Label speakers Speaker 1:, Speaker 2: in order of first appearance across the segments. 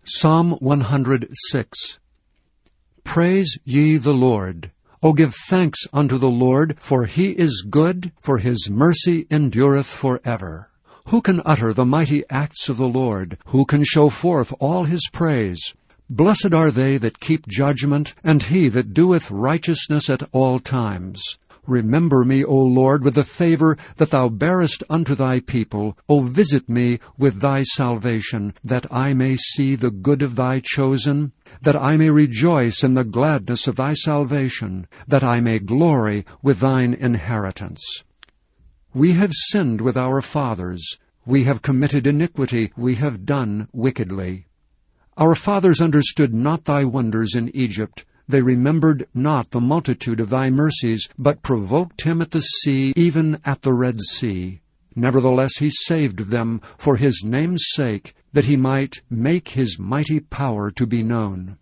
Speaker 1: Psalm 106. Praise ye the Lord. O give thanks unto the Lord, for he is good, for his mercy endureth forever. Who can utter the mighty acts of the Lord? Who can show forth all his praise? Blessed are they that keep judgment, and he that doeth righteousness at all times. Remember me, O Lord, with the favor that thou bearest unto thy people. O visit me with thy salvation, that I may see the good of thy chosen, that I may rejoice in the gladness of thy salvation, that I may glory with thine inheritance. We have sinned with our fathers. We have committed iniquity. We have done wickedly. Our fathers understood not thy wonders in Egypt. They remembered not the multitude of thy mercies, but provoked him at the sea, even at the Red Sea. Nevertheless he saved them for his name's sake, that he might make his mighty power to be known.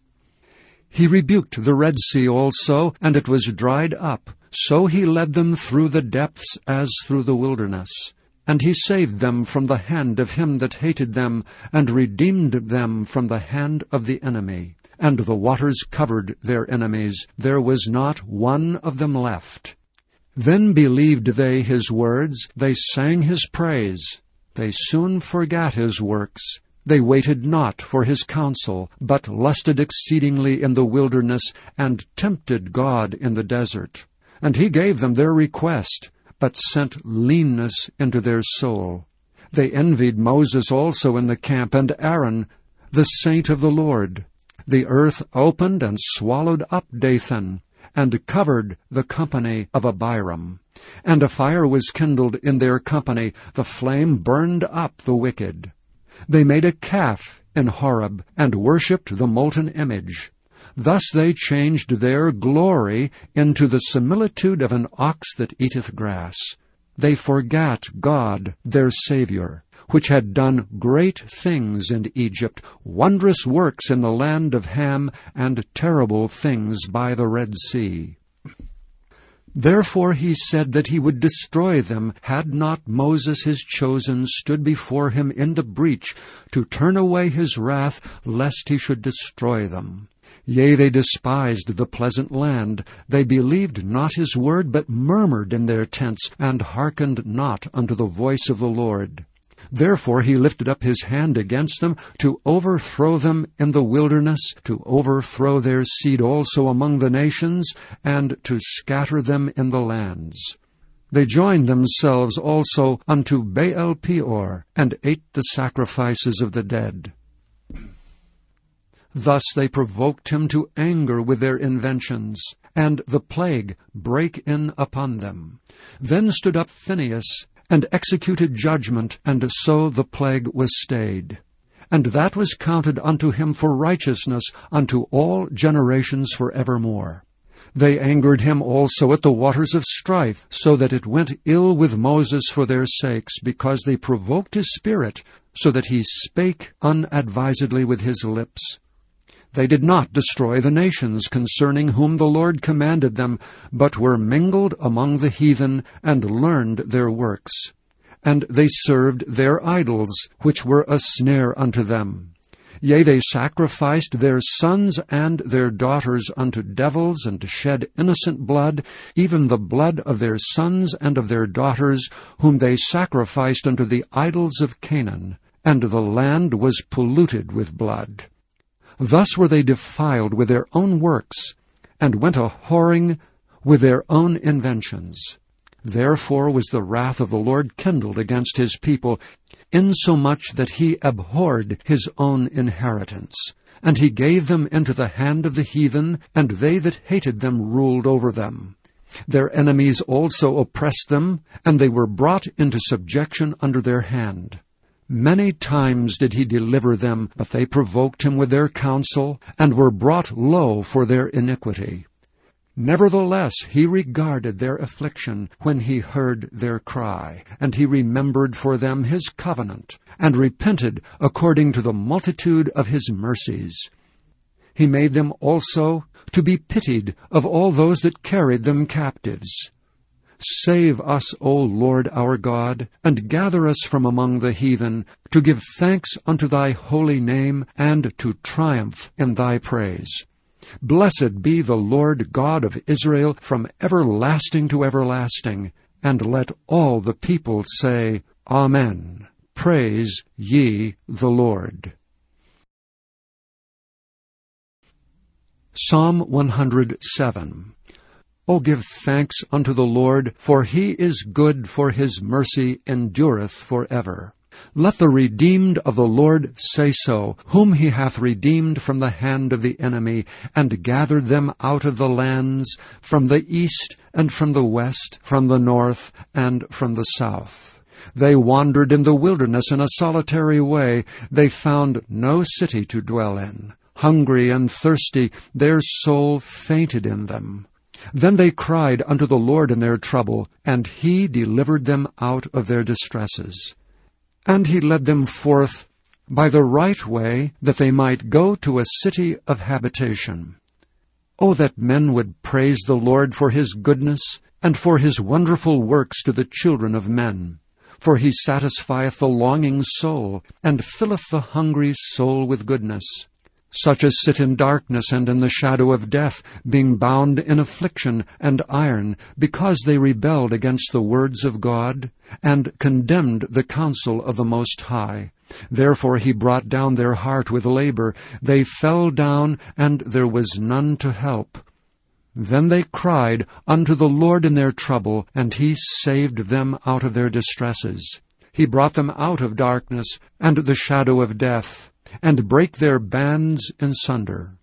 Speaker 1: He rebuked the Red Sea also, and it was dried up. So he led them through the depths as through the wilderness. And he saved them from the hand of him that hated them, and redeemed them from the hand of the enemy. And the waters covered their enemies. There was not one of them left. Then believed they his words. They sang his praise. They soon forgat his works. They waited not for his counsel, but lusted exceedingly in the wilderness, and tempted God in the desert. And he gave them their request, but sent leanness into their soul. They envied Moses also in the camp, and Aaron, the saint of the Lord. The earth opened and swallowed up Dathan, and covered the company of Abiram. And a fire was kindled in their company. The flame burned up the wicked. They made a calf in Horeb, and worshipped the molten image. Thus they changed their glory into the similitude of an ox that eateth grass. They forgat God, their Savior, which had done great things in Egypt, wondrous works in the land of Ham, and terrible things by the Red Sea. Therefore he said that he would destroy them, had not Moses his chosen stood before him in the breach, to turn away his wrath, lest he should destroy them. Yea, they despised the pleasant land. They believed not his word, but murmured in their tents, and hearkened not unto the voice of the Lord. Therefore he lifted up his hand against them, to overthrow them in the wilderness, to overthrow their seed also among the nations, and to scatter them in the lands. They joined themselves also unto Baal Peor, and ate the sacrifices of the dead. Thus they provoked him to anger with their inventions, and the plague brake in upon them. Then stood up Phinehas, and executed judgment, and so the plague was stayed. And that was counted unto him for righteousness unto all generations forevermore. They angered him also at the waters of strife, so that it went ill with Moses for their sakes, because they provoked his spirit, so that he spake unadvisedly with his lips. They did not destroy the nations concerning whom the Lord commanded them, but were mingled among the heathen, and learned their works. And they served their idols, which were a snare unto them. Yea, they sacrificed their sons and their daughters unto devils, and shed innocent blood, even the blood of their sons and of their daughters, whom they sacrificed unto the idols of Canaan, and the land was polluted with blood. Thus were they defiled with their own works, and went a-whoring with their own inventions. Therefore was the wrath of the Lord kindled against his people, insomuch that he abhorred his own inheritance. And he gave them into the hand of the heathen, and they that hated them ruled over them. Their enemies also oppressed them, and they were brought into subjection under their hand. Many times did he deliver them, but they provoked him with their counsel, and were brought low for their iniquity. Nevertheless he regarded their affliction when he heard their cry, and he remembered for them his covenant, and repented according to the multitude of his mercies. He made them also to be pitied of all those that carried them captives. Save us, O Lord our God, and gather us from among the heathen, to give thanks unto thy holy name, and to triumph in thy praise. Blessed be the Lord God of Israel from everlasting to everlasting. And let all the people say, Amen. Praise ye the Lord. Psalm 107. O give thanks unto the Lord, for he is good, for his mercy endureth forever. Let the redeemed of the Lord say so, whom he hath redeemed from the hand of the enemy, and gathered them out of the lands, from the east and from the west, from the north and from the south. They wandered in the wilderness in a solitary way. They found no city to dwell in. Hungry and thirsty, their soul fainted in them. Then they cried unto the Lord in their trouble, and he delivered them out of their distresses. And he led them forth by the right way, that they might go to a city of habitation. O that men would praise the Lord for his goodness, and for his wonderful works to the children of men. For he satisfieth the longing soul, and filleth the hungry soul with goodness. Such as sit in darkness and in the shadow of death, being bound in affliction and iron, because they rebelled against the words of God, and condemned the counsel of the Most High. Therefore he brought down their heart with labor. They fell down, and there was none to help. Then they cried unto the Lord in their trouble, and he saved them out of their distresses. He brought them out of darkness and the shadow of death, and brake their bands in sunder.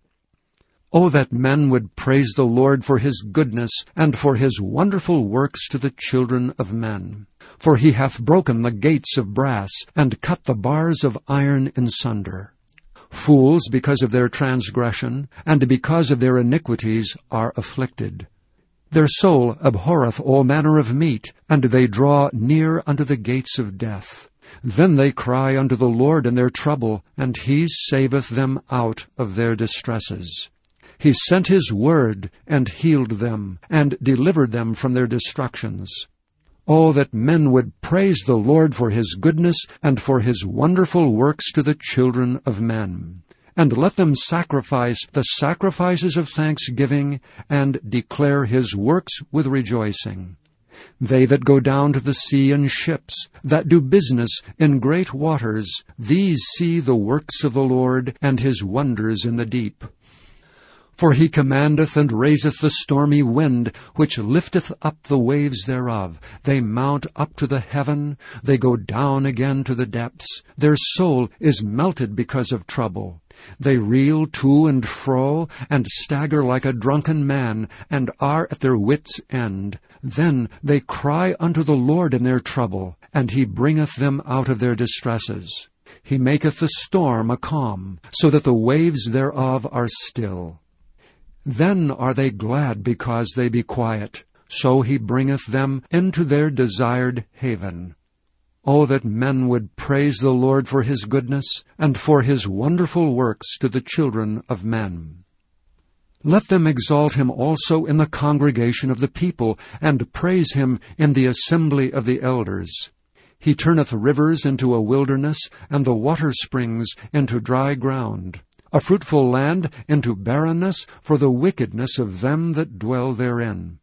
Speaker 1: O that men would praise the Lord for his goodness, and for his wonderful works to the children of men. For he hath broken the gates of brass, and cut the bars of iron in sunder. Fools, because of their transgression, and because of their iniquities, are afflicted. Their soul abhorreth all manner of meat, and they draw near unto the gates of death. Then they cry unto the Lord in their trouble, and he saveth them out of their distresses. He sent his word, and healed them, and delivered them from their destructions. O that men would praise the Lord for his goodness, and for his wonderful works to the children of men. And let them sacrifice the sacrifices of thanksgiving, and declare his works with rejoicing. They that go down to the sea in ships, that do business in great waters, these see the works of the Lord, and his wonders in the deep. For he commandeth and raiseth the stormy wind, which lifteth up the waves thereof. They mount up to the heaven, they go down again to the depths. Their soul is melted because of trouble. They reel to and fro, and stagger like a drunken man, and are at their wits' end. Then they cry unto the Lord in their trouble, and he bringeth them out of their distresses. He maketh the storm a calm, so that the waves thereof are still. Then are they glad because they be quiet. So he bringeth them into their desired haven. O that men would praise the Lord for his goodness, and for his wonderful works to the children of men. Let them exalt him also in the congregation of the people, and praise him in the assembly of the elders. He turneth rivers into a wilderness, and the water springs into dry ground. A fruitful land into barrenness for the wickedness of them that dwell therein.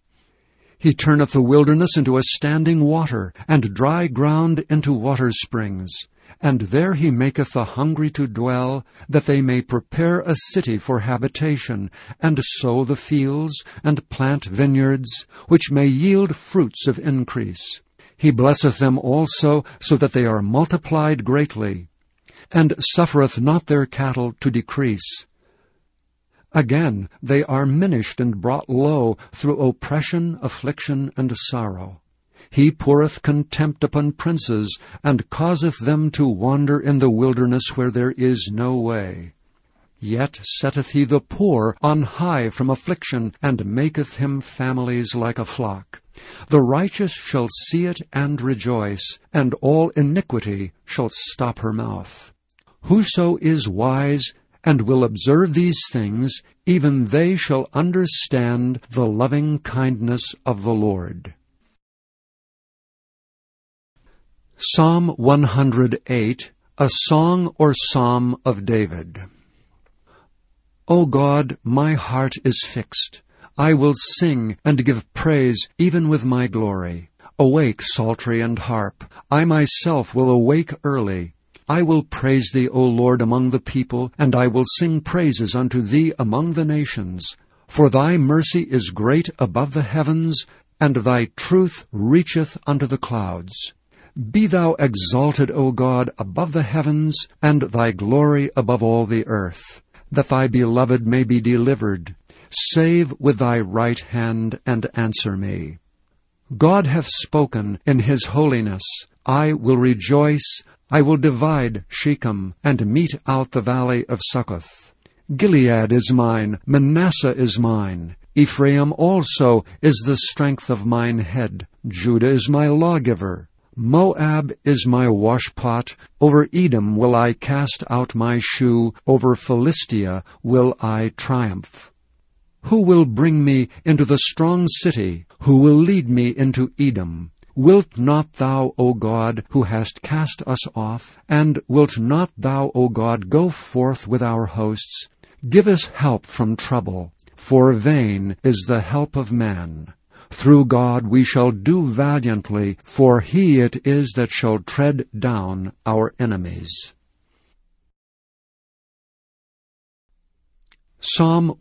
Speaker 1: He turneth the wilderness into a standing water, and dry ground into water springs. And there he maketh the hungry to dwell, that they may prepare a city for habitation, and sow the fields, and plant vineyards, which may yield fruits of increase. He blesseth them also, so that they are multiplied greatly, and suffereth not their cattle to decrease. Again, they are minished and brought low through oppression, affliction, and sorrow. He poureth contempt upon princes, and causeth them to wander in the wilderness where there is no way. Yet setteth he the poor on high from affliction, and maketh him families like a flock. The righteous shall see it and rejoice, and all iniquity shall stop her mouth. Whoso is wise, and will observe these things, even they shall understand the loving kindness of the Lord. Psalm 108, a song or psalm of David. O God, my heart is fixed. I will sing and give praise even with my glory. Awake, psaltery and harp. I myself will awake early. I will praise thee, O Lord, among the people, and I will sing praises unto thee among the nations. For thy mercy is great above the heavens, and thy truth reacheth unto the clouds. Be thou exalted, O God, above the heavens, and thy glory above all the earth, that thy beloved may be delivered. Save with thy right hand, and answer me. God hath spoken in his holiness. I will rejoice. I will divide Shechem, and mete out the valley of Succoth. Gilead is mine, Manasseh is mine. Ephraim also is the strength of mine head. Judah is my lawgiver. Moab is my washpot. Over Edom will I cast out my shoe. Over Philistia will I triumph. Who will bring me into the strong city? Who will lead me into Edom? Wilt not thou, O God, who hast cast us off? And wilt not thou, O God, go forth with our hosts? Give us help from trouble, for vain is the help of man. Through God we shall do valiantly, for he it is that shall tread down our enemies. Psalm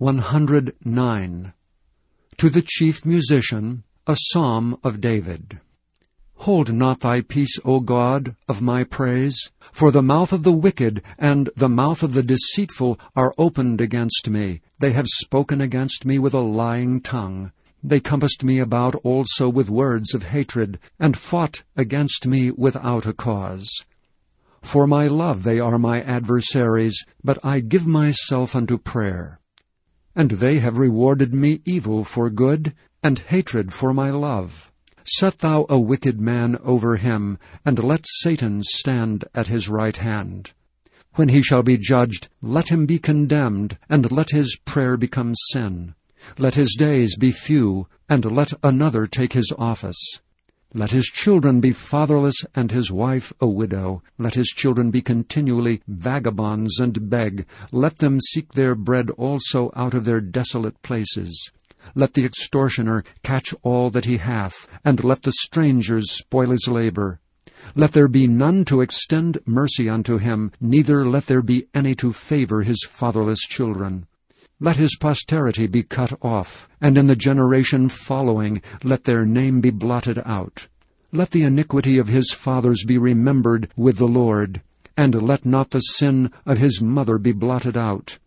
Speaker 1: 109. To the chief musician, a psalm of David. Hold not thy peace, O God, of my praise, for the mouth of the wicked and the mouth of the deceitful are opened against me. They have spoken against me with a lying tongue. They compassed me about also with words of hatred, and fought against me without a cause. For my love they are my adversaries, but I give myself unto prayer. And they have rewarded me evil for good, and hatred for my love. Set thou a wicked man over him, and let Satan stand at his right hand. When he shall be judged, let him be condemned, and let his prayer become sin. Let his days be few, and let another take his office. Let his children be fatherless, and his wife a widow. Let his children be continually vagabonds and beg. Let them seek their bread also out of their desolate places. Let the extortioner catch all that he hath, and let the strangers spoil his labor. Let there be none to extend mercy unto him, neither let there be any to favor his fatherless children. Let his posterity be cut off, and in the generation following let their name be blotted out. Let the iniquity of his fathers be remembered with the Lord, and let not the sin of his mother be blotted out.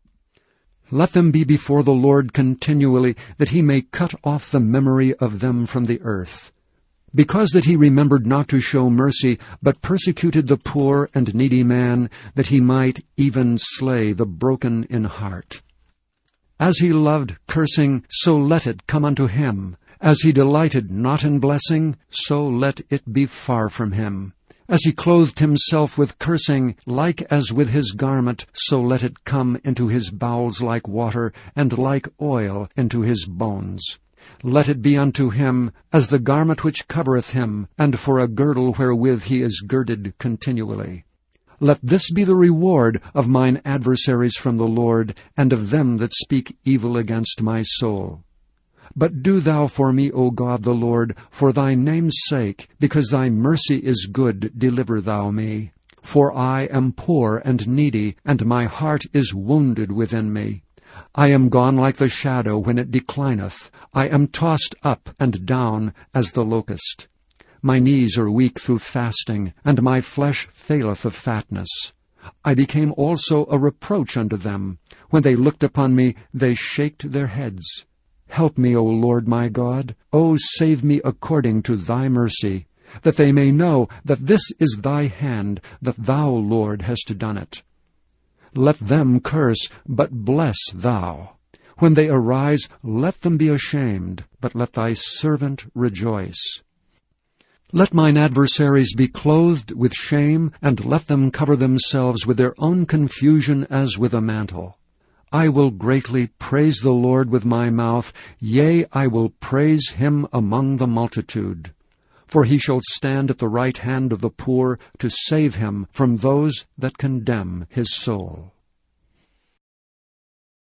Speaker 1: Let them be before the Lord continually, that he may cut off the memory of them from the earth. Because that he remembered not to show mercy, but persecuted the poor and needy man, that he might even slay the broken in heart. As he loved cursing, so let it come unto him. As he delighted not in blessing, so let it be far from him. As he clothed himself with cursing, like as with his garment, so let it come into his bowels like water, and like oil into his bones. Let it be unto him as the garment which covereth him, and for a girdle wherewith he is girded continually. Let this be the reward of mine adversaries from the Lord, and of them that speak evil against my soul. But do thou for me, O God the Lord, for thy name's sake, because thy mercy is good, deliver thou me. For I am poor and needy, and my heart is wounded within me. I am gone like the shadow when it declineth. I am tossed up and down as the locust. My knees are weak through fasting, and my flesh faileth of fatness. I became also a reproach unto them. When they looked upon me, they shaked their heads. Help me, O Lord my God. O save me according to thy mercy, that they may know that this is thy hand, that thou, Lord, hast done it. Let them curse, but bless thou. When they arise, let them be ashamed, but let thy servant rejoice. Let mine adversaries be clothed with shame, and let them cover themselves with their own confusion as with a mantle. I will greatly praise the Lord with my mouth, yea, I will praise him among the multitude. For he shall stand at the right hand of the poor to save him from those that condemn his soul.